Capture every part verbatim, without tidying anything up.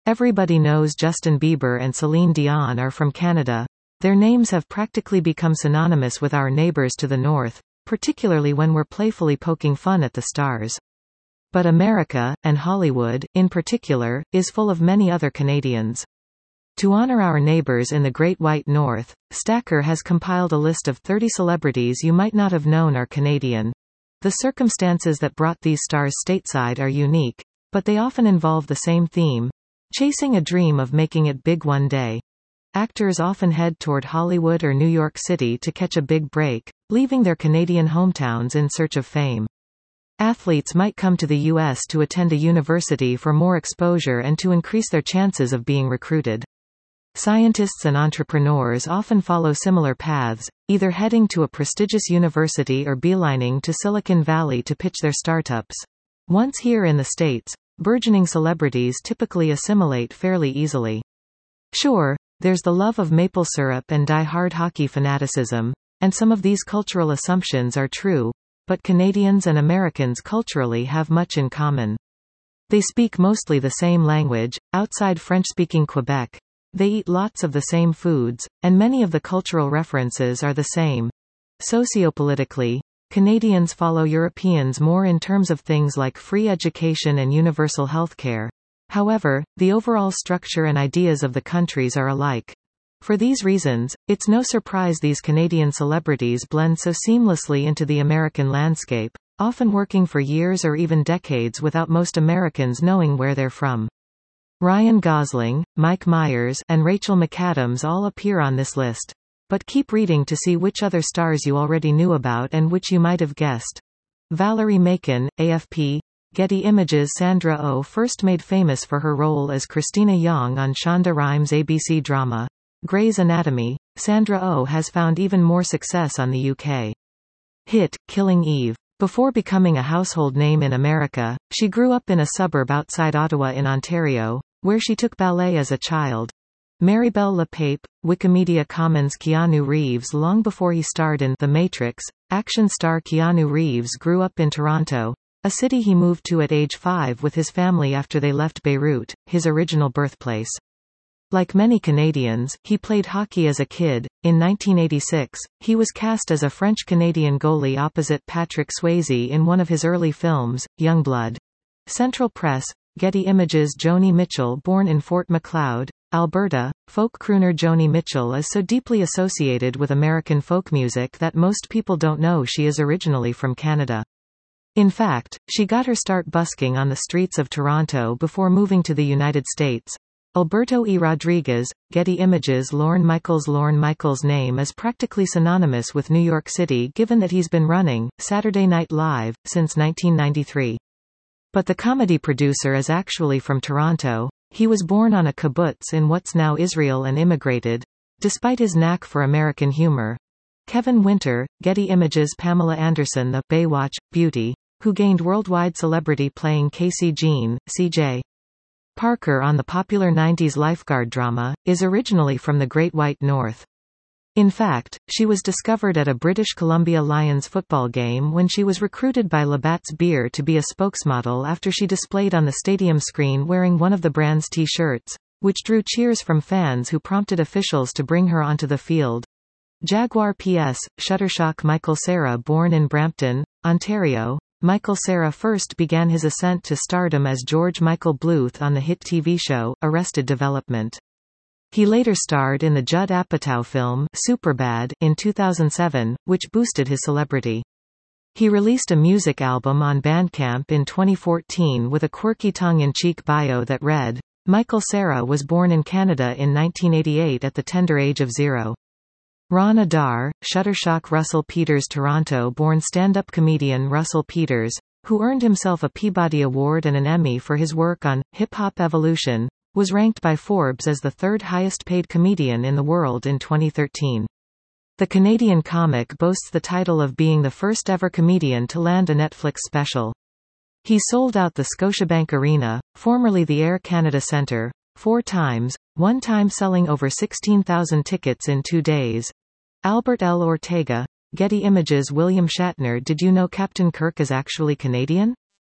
Everybody knows Justin Bieber and Celine Dion are from Canada. Their names have practically become synonymous with our neighbors to the north, particularly when we're playfully poking fun at the stars. But America, and Hollywood, in particular, is full of many other Canadians. To honor our neighbors in the Great White North, Stacker has compiled a list of thirty celebrities you might not have known are Canadian. The circumstances that brought these stars stateside are unique, but they often involve the same theme: chasing a dream of making it big one day. Actors often head toward Hollywood or New York City to catch a big break, leaving their Canadian hometowns in search of fame. Athletes might come to the U S to attend a university for more exposure and to increase their chances of being recruited. Scientists and entrepreneurs often follow similar paths, either heading to a prestigious university or beelining to Silicon Valley to pitch their startups. Once here in the States, burgeoning celebrities typically assimilate fairly easily. Sure, there's the love of maple syrup and die-hard hockey fanaticism, and some of these cultural assumptions are true, but Canadians and Americans culturally have much in common. They speak mostly the same language, outside French-speaking Quebec. They eat lots of the same foods, and many of the cultural references are the same. Sociopolitically, Canadians follow Europeans more in terms of things like free education and universal healthcare. However, the overall structure and ideas of the countries are alike. For these reasons, it's no surprise these Canadian celebrities blend so seamlessly into the American landscape, often working for years or even decades without most Americans knowing where they're from. Ryan Gosling, Mike Myers, and Rachel McAdams all appear on this list. But keep reading to see which other stars you already knew about and which you might have guessed. Valerie Macon, A F P. Getty Images. Sandra Oh first made famous for her role as Christina Young on Shonda Rhimes' A B C drama, Grey's Anatomy. Sandra Oh has found even more success on the U K hit, Killing Eve. Before becoming a household name in America, she grew up in a suburb outside Ottawa in Ontario, where she took ballet as a child. Maribel LePape, Wikimedia Commons. Keanu Reeves. Long before he starred in The Matrix, action star Keanu Reeves grew up in Toronto, a city he moved to at age five with his family after they left Beirut, his original birthplace. Like many Canadians, he played hockey as a kid. In nineteen eighty-six, he was cast as a French-Canadian goalie opposite Patrick Swayze in one of his early films, Young Blood. Central Press. Getty Images. Joni Mitchell. Born in Fort Macleod, Alberta, folk crooner Joni Mitchell is so deeply associated with American folk music that most people don't know she is originally from Canada. In fact, she got her start busking on the streets of Toronto before moving to the United States. Alberto E. Rodriguez, Getty Images. Lorne Michaels. Lorne Michaels' name is practically synonymous with New York City given that he's been running Saturday Night Live since nineteen ninety-three. But the comedy producer is actually from Toronto. He was born on a kibbutz in what's now Israel and immigrated, despite his knack for American humor. Kevin Winter, Getty Images. Pamela Anderson. The Baywatch beauty, who gained worldwide celebrity playing Casey Jean, C J Parker on the popular nineties lifeguard drama, is originally from the Great White North. In fact, she was discovered at a British Columbia Lions football game when she was recruited by Labatt's Beer to be a spokesmodel after she displayed on the stadium screen wearing one of the brand's T-shirts, which drew cheers from fans who prompted officials to bring her onto the field. Jaguar P S. Shuttershock. Michael Cera. Born in Brampton, Ontario, Michael Cera first began his ascent to stardom as George Michael Bluth on the hit T V show, Arrested Development. He later starred in the Judd Apatow film, Superbad, in two thousand seven, which boosted his celebrity. He released a music album on Bandcamp in twenty fourteen with a quirky tongue-in-cheek bio that read, Michael Cera was born in Canada in nineteen eighty-eight at the tender age of zero. Ron Adar, Shuttershock. Russell Peters. Toronto-born stand-up comedian Russell Peters, who earned himself a Peabody Award and an Emmy for his work on Hip Hop Evolution, was ranked by Forbes as the third highest-paid comedian in the world in twenty thirteen. The Canadian comic boasts the title of being the first-ever comedian to land a Netflix special. He sold out the Scotiabank Arena, formerly the Air Canada Centre, four times, one time selling over sixteen thousand tickets in two days. Albert L. Ortega, Getty Images. William Shatner. Did you know Captain Kirk is actually Canadian?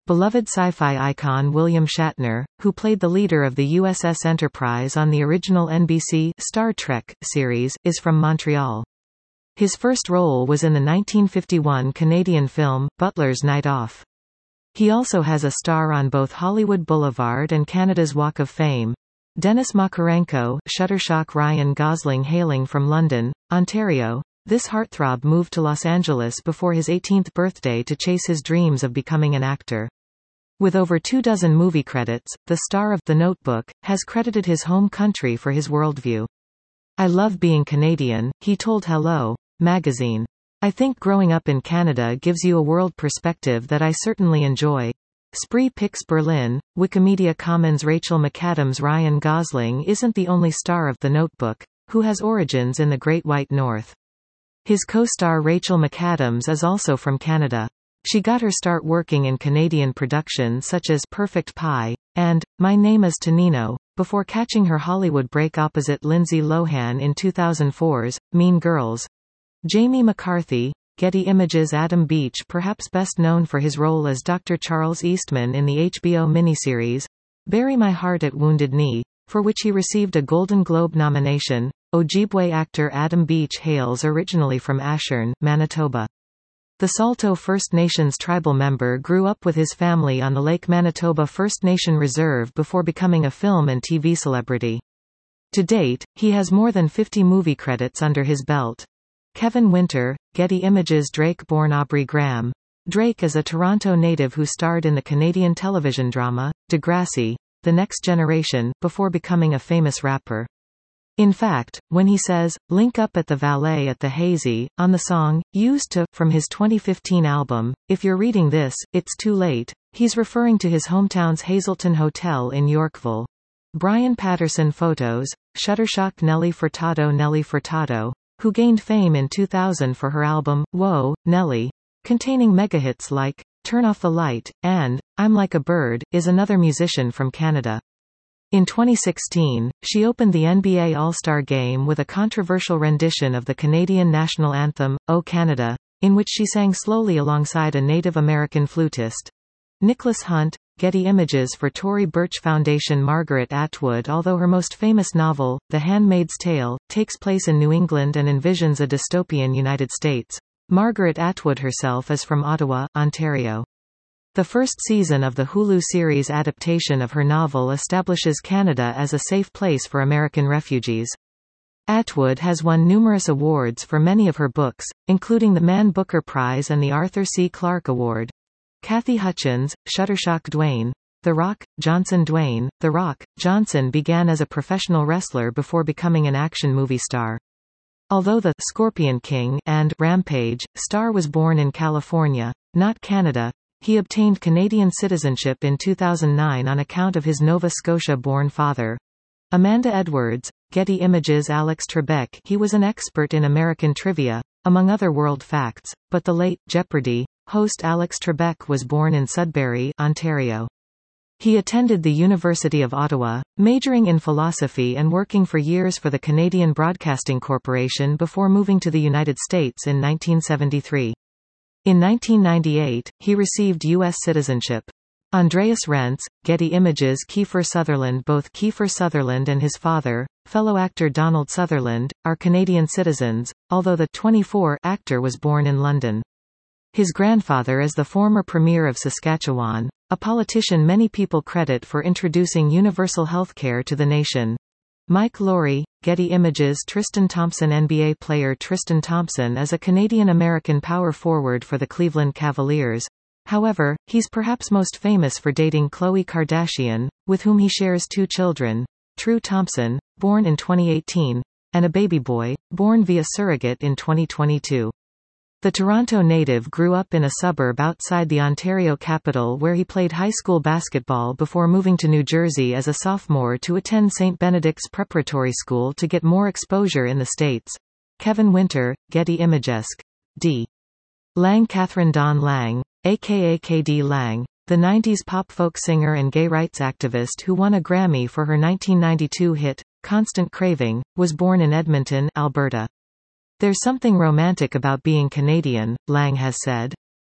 Beloved sci-fi icon William Shatner, who played the leader of the U S S Enterprise on the original N B C Star Trek series, is from Montreal. His first role was in the nineteen fifty-one Canadian film, Butler's Night Off. He also has a star on both Hollywood Boulevard and Canada's Walk of Fame. Denis Makarenko, Shutterstock Ryan Gosling hailing from London, Ontario. This heartthrob moved to Los Angeles before his eighteenth birthday to chase his dreams of becoming an actor. With over two dozen movie credits, the star of The Notebook has credited his home country for his worldview. "I love being Canadian," he told Hello magazine. "I think growing up in Canada gives you a world perspective that I certainly enjoy." Spree Picks Berlin, Wikimedia Commons. Rachel McAdams. Ryan Gosling isn't the only star of The Notebook, who has origins in the Great White North. His co-star Rachel McAdams is also from Canada. She got her start working in Canadian productions such as Perfect Pie and My Name is Tonino, before catching her Hollywood break opposite Lindsay Lohan in two thousand four's Mean Girls. Jamie McCarthy, Getty Images. Adam Beach, perhaps best known for his role as Doctor Charles Eastman in the H B O miniseries Bury My Heart at Wounded Knee, for which he received a Golden Globe nomination. Ojibwe actor Adam Beach hails originally from Ashern, Manitoba. The Saulteaux First Nations tribal member grew up with his family on the Lake Manitoba First Nation Reserve before becoming a film and T V celebrity. To date, he has more than fifty movie credits under his belt. Kevin Winter, Getty Images. Drake, born Aubrey Graham. Drake is a Toronto native who starred in the Canadian television drama, Degrassi, The Next Generation, before becoming a famous rapper. In fact, when he says, "Link up at the Valet at the Hazy," on the song, Used to, from his twenty fifteen album, If You're Reading This, It's Too Late, he's referring to his hometown's Hazelton Hotel in Yorkville. Brian Patterson Photos, Shutterstock. Nelly Furtado. Nelly Furtado, who gained fame in two thousand for her album, Whoa, Nelly, containing megahits like, Turn Off the Light, and, I'm Like a Bird, is another musician from Canada. In twenty sixteen, she opened the N B A All-Star Game with a controversial rendition of the Canadian national anthem, O Canada, in which she sang slowly alongside a Native American flutist. Nicholas Hunt, Getty Images. For Tory Burch Foundation. Margaret Atwood. Although her most famous novel, The Handmaid's Tale, takes place in New England and envisions a dystopian United States, Margaret Atwood herself is from Ottawa, Ontario. The first season of the Hulu series adaptation of her novel establishes Canada as a safe place for American refugees. Atwood has won numerous awards for many of her books, including the Man Booker Prize and the Arthur C. Clarke Award. Kathy Hutchins, Shutterstock. Dwayne The Rock Johnson. Dwayne The Rock Johnson began as a professional wrestler before becoming an action movie star. Although the Scorpion King and Rampage star was born in California, not Canada, he obtained Canadian citizenship in two thousand nine on account of his Nova Scotia-born father. Amanda Edwards, Getty Images. Alex Trebek. He was an expert in American trivia, among other world facts, but the late Jeopardy! Host Alex Trebek was born in Sudbury, Ontario. He attended the University of Ottawa, majoring in philosophy and working for years for the Canadian Broadcasting Corporation before moving to the United States in nineteen seventy-three. In nineteen ninety-eight, he received U S citizenship. Andreas Rentz, Getty Images. Kiefer Sutherland. Both Kiefer Sutherland and his father, fellow actor Donald Sutherland, are Canadian citizens, although the twenty-four actor was born in London. His grandfather is the former Premier of Saskatchewan, a politician many people credit for introducing universal healthcare to the nation. Mike Laurie, Getty Images. Tristan Thompson. N B A player Tristan Thompson is a Canadian-American power forward for the Cleveland Cavaliers. However, he's perhaps most famous for dating Khloe Kardashian, with whom he shares two children, True Thompson, born in twenty eighteen, and a baby boy, born via surrogate in twenty twenty-two. The Toronto native grew up in a suburb outside the Ontario capital where he played high school basketball before moving to New Jersey as a sophomore to attend Saint Benedict's Preparatory School to get more exposure in the States. Kevin Winter, Getty Images. D. Lang. Catherine Dawn Lang, aka K D Lang, the nineties pop folk singer and gay rights activist who won a Grammy for her nineteen ninety-two hit, Constant Craving, was born in Edmonton, Alberta. There's something romantic about being Canadian, Lang has said.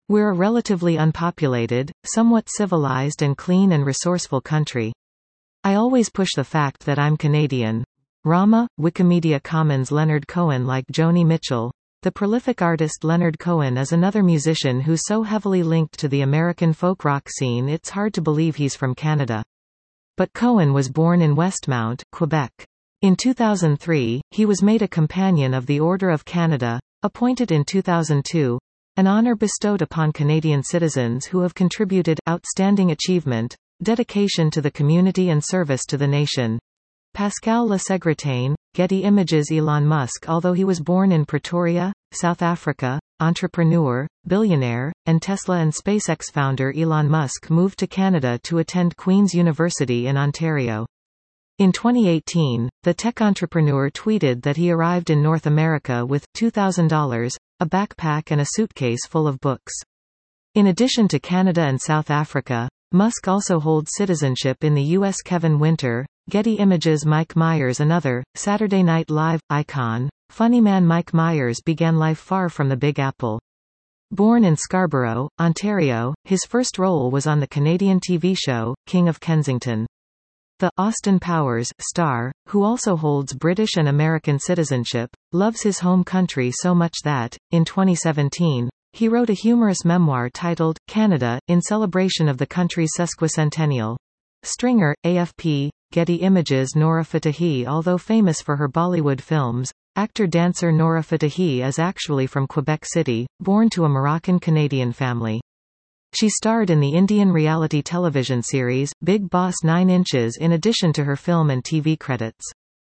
We're a relatively unpopulated, somewhat civilized and clean and resourceful country. I always push the fact that I'm Canadian. Rama, Wikimedia Commons. Leonard Cohen. Like Joni Mitchell, the prolific artist Leonard Cohen is another musician who's so heavily linked to the American folk rock scene it's hard to believe he's from Canada. But Cohen was born in Westmount, Quebec. In two thousand three, he was made a Companion of the Order of Canada, appointed in two thousand two, an honor bestowed upon Canadian citizens who have contributed outstanding achievement, dedication to the community and service to the nation. Pascal Le Segretain, Getty Images. Elon Musk. Although he was born in Pretoria, South Africa, entrepreneur, billionaire, and Tesla and SpaceX founder Elon Musk moved to Canada to attend Queen's University in Ontario. In twenty eighteen, the tech entrepreneur tweeted that he arrived in North America with two thousand dollars, a backpack and a suitcase full of books. In addition to Canada and South Africa, Musk also holds citizenship in the U S. Kevin Winter, Getty Images. Mike Myers. Another Saturday Night Live icon, funny man Mike Myers began life far from the Big Apple. Born in Scarborough, Ontario, his first role was on the Canadian T V show, King of Kensington. The Austin Powers star, who also holds British and American citizenship, loves his home country so much that, in twenty seventeen, he wrote a humorous memoir titled, Canada, in celebration of the country's sesquicentennial. Stringer, A F P, Getty Images. Nora Fatahi. Although famous for her Bollywood films, actor-dancer Nora Fatahi is actually from Quebec City, born to a Moroccan-Canadian family. She starred in the Indian reality television series, Big Boss nine inches in addition to her film and T V credits.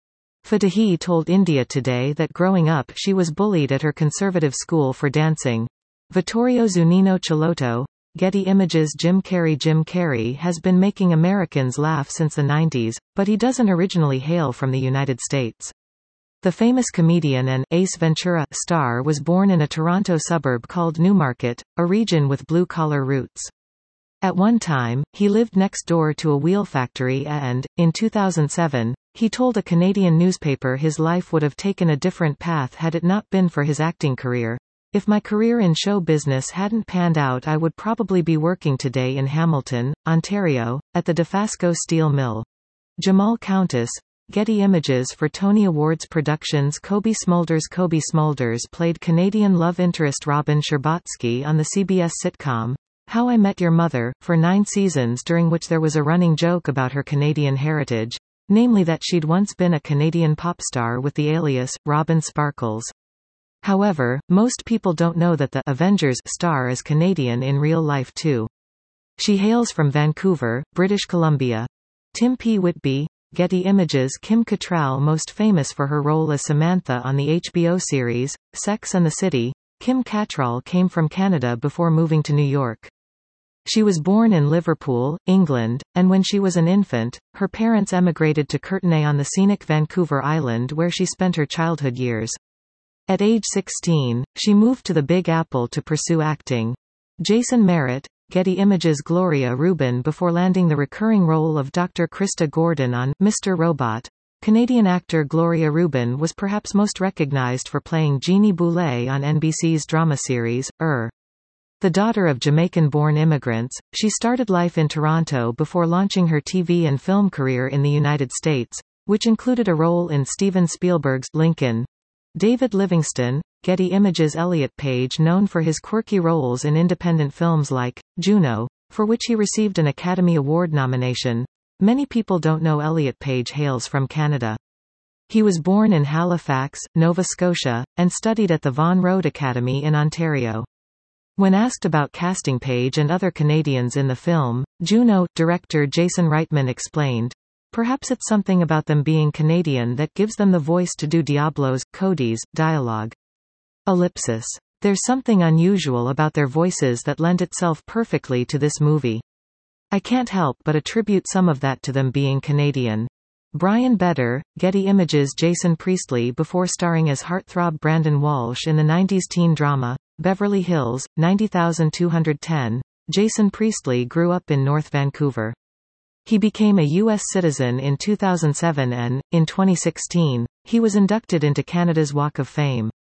Fatahi told India Today that growing up she was bullied at her conservative school for dancing. Vittorio Zunino Cellotto, Getty Images. Jim Carrey. Jim Carrey has been making Americans laugh since the nineties, but he doesn't originally hail from the United States. The famous comedian and Ace Ventura star was born in a Toronto suburb called Newmarket, a region with blue-collar roots. At one time, he lived next door to a wheel factory and, in two thousand seven, he told a Canadian newspaper his life would have taken a different path had it not been for his acting career. If my career in show business hadn't panned out, I would probably be working today in Hamilton, Ontario, at the Dofasco Steel Mill. Jamal Countess, Getty Images. For Tony Awards Productions. Kobe Smulders. Kobe Smulders played Canadian love interest Robin Scherbatsky on the C B S sitcom, How I Met Your Mother, for nine seasons, during which there was a running joke about her Canadian heritage, namely that she'd once been a Canadian pop star with the alias, Robin Sparkles. However, most people don't know that the Avengers star is Canadian in real life too. She hails from Vancouver, British Columbia. Tim P. Whitby, Getty Images. Kim Cattrall. Most famous for her role as Samantha on the H B O series, Sex and the City, Kim Cattrall came from Canada before moving to New York. She was born in Liverpool, England, and when she was an infant, her parents emigrated to Courtenay on the scenic Vancouver Island where she spent her childhood years. At age sixteen, she moved to the Big Apple to pursue acting. Jason Merritt, Getty Images. Gloria Rubin. Before landing the recurring role of Doctor Krista Gordon on Mister Robot, Canadian actor Gloria Rubin was perhaps most recognized for playing Jeannie Boulet on N B C's drama series, Er. The daughter of Jamaican-born immigrants, she started life in Toronto before launching her T V and film career in the United States, which included a role in Steven Spielberg's Lincoln. David Livingston, Getty Images. Elliot Page. Known for his quirky roles in independent films like Juno, for which he received an Academy Award nomination. Many people don't know Elliot Page hails from Canada. He was born in Halifax, Nova Scotia, and studied at the Vaughan Road Academy in Ontario. When asked about casting Page and other Canadians in the film, Juno director Jason Reitman explained, "Perhaps it's something about them being Canadian that gives them the voice to do Diablo's, Cody's, dialogue. Ellipsis. There's something unusual about their voices that lend itself perfectly to this movie. I can't help but attribute some of that to them being Canadian." Brian Bedder, Getty Images. Jason Priestley. Before starring as heartthrob Brandon Walsh in the nineties teen drama, Beverly Hills, nine thousand two hundred ten, Jason Priestley grew up in North Vancouver. He became a U S citizen in two thousand seven and, in twenty sixteen, he was inducted into Canada's Walk of Fame.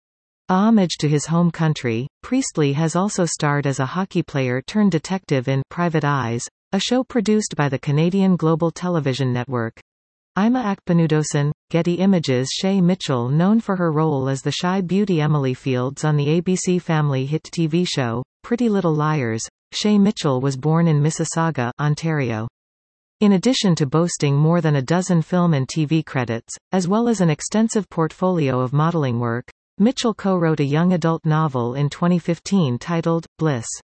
A homage to his home country, Priestley has also starred as a hockey player turned detective in Private Eyes, a show produced by the Canadian Global Television Network. Ima Akpenudosin, Getty Images. Shay Mitchell, known for her role as the shy beauty Emily Fields on the A B C Family hit T V show, Pretty Little Liars. Shay Mitchell was born in Mississauga, Ontario. In addition to boasting more than a dozen film and T V credits, as well as an extensive portfolio of modeling work, Mitchell co-wrote a young adult novel in twenty fifteen titled, Bliss.